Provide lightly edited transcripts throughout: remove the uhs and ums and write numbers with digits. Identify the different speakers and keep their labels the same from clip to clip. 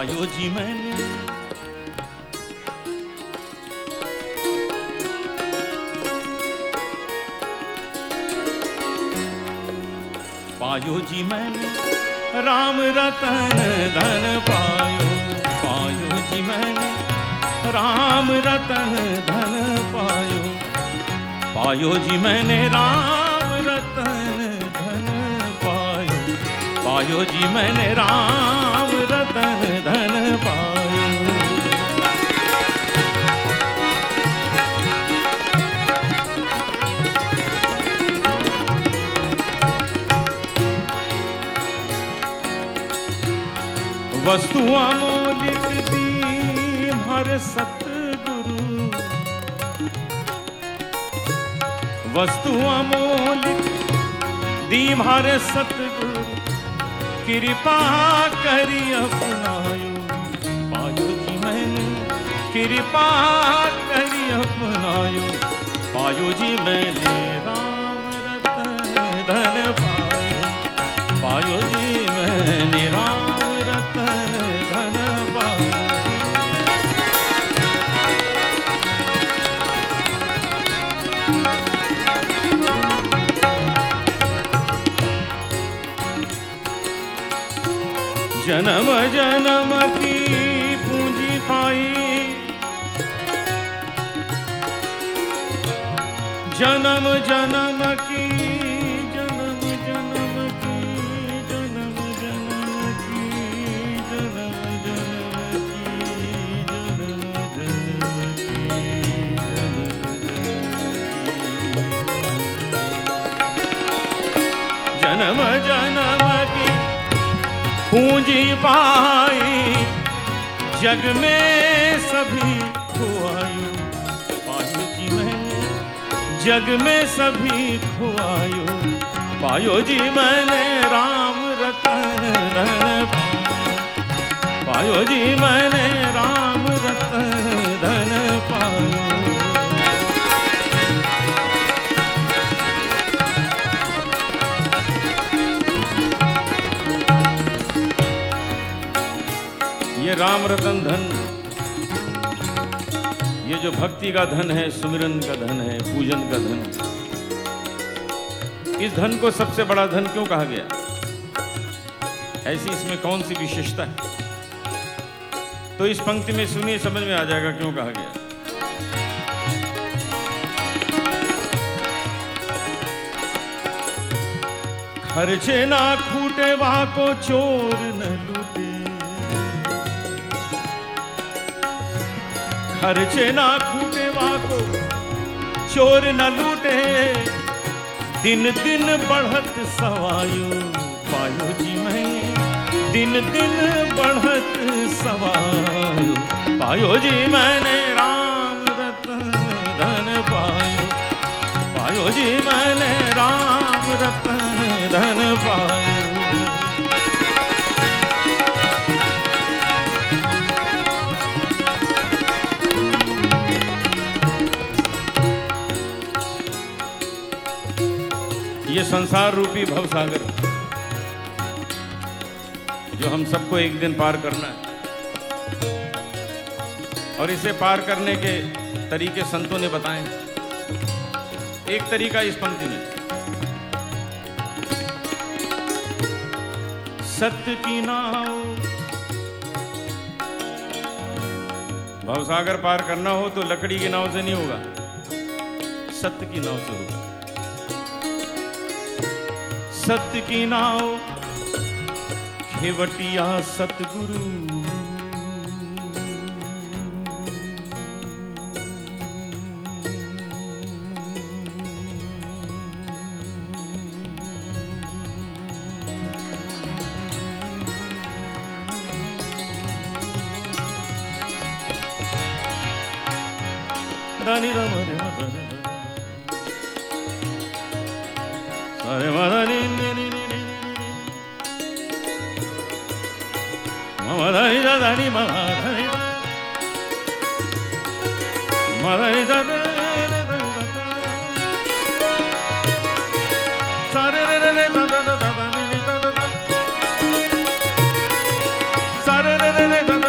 Speaker 1: पायो जी मैंने। पायो जी मैंने राम रतन धन पायो। पायो जी मैंने राम रतन धन पायो। पायो जी मैंने राम रतन धन पायो। पायो जी मैंने राम रतन धन पायो। वस्तु अमोलिक दीन हर सतगुरु। वस्तु अमोलिक दीन हर सतगुरु। कृपा करी अपनायो। पायो जी मैंने कृपा करी अपनायो। पायो जी मैंने राम रतन धन पायो। पायो जी मैंने राम धन पायो। जन्म जन्म की पूंजी पाई। जन्म जन्म की जन्म जन्म की जन्म जन्म की जन्म जन्म की जन्म जन्म की पूंजी पाई। जग में सभी खुआयो। पायो जी मैंने जग में सभी खुआयो। पायो जी मैंने राम रतन धन पायो। पायो जी मैंने राम रतन धन पायो। ये राम रतन धन, ये जो भक्ति का धन है, सुमिरन का धन है, पूजन का धन है, इस धन को सबसे बड़ा धन क्यों कहा गया? ऐसी इसमें कौन सी विशेषता है? तो इस पंक्ति में सुनिए, समझ में आ जाएगा क्यों कहा गया। खर्चे ना खूटे वाको चोर न लूटे। खर्चे ना खूटे वाको चोर न लूटे। दिन दिन बढ़त सवायो। पायो जी मैं दिन दिन बढ़त सवायो। पायो जी मैंने राम रतन धन पायो। पायो जी मैंने राम रतन धन पायो। ये संसार रूपी भवसागर जो हम सबको एक दिन पार करना है, और इसे पार करने के तरीके संतों ने बताए। एक तरीका इस पंक्ति में, सत्य की नाव। भवसागर पार करना हो तो लकड़ी की नाव से नहीं होगा, सत्य की नाव से होगा। सत्य की नाव खेवटिया सतगुरु। दानी राम रे अरे मदानी मदानी दानी मदानी मदानी दानी सारे रे रे रे दादा दादा सारे रे रे रे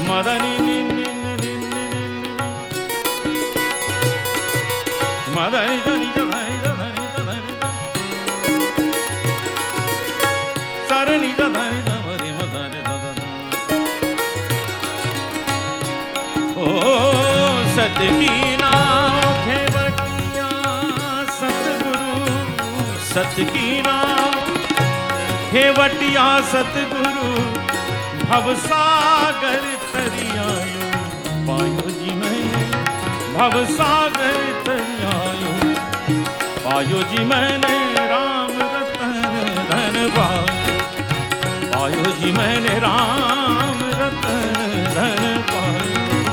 Speaker 1: मदनी मदनी धनी धनी धनी धनी सरनी धनी धनी मदनी धनी। ओ सत की नाम खेवटिया सतगुरु, सत की नाम खेवटिया सतगुरु, भवसागर तरियायो पायो जी मैंने, भवसागर तरियायो पायो जी मैंने, राम रतन धन पायो जी मैंने, राम रतन धन पायो।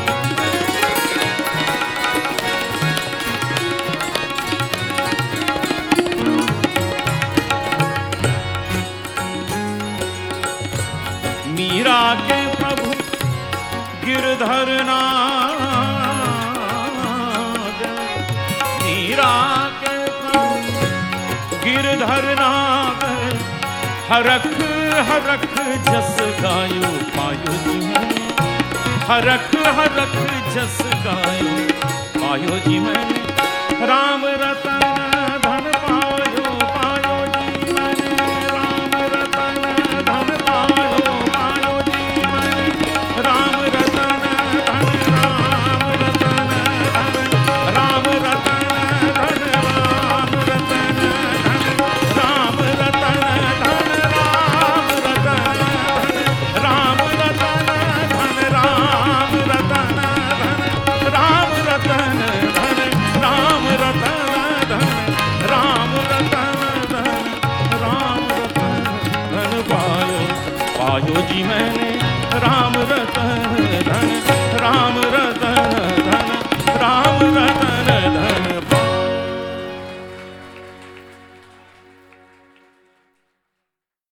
Speaker 1: मीरा के प्रभु गिरधर नाग, मीरा के प्रभु गिरधर नाग, हरख हरख जस गायो पायो जी मैंने, हरख हरख जस गायो पायो जी मैंने, राम रतन धन पायो पायो जी मैंने, राम रतन धन पायो पायो जी मैंने, राम रतन धन, राम रतन धन, राम रतन धन, राम रतन धन, राम रतन धन, राम रतन धन, राम रतन धन, राम रतन धन, राम रतन धन, राम रतन धन, राम रतन धन, राम रतन धन पायो पायो जी मैंने, राम रतन धन, राम रतन धन, राम रतन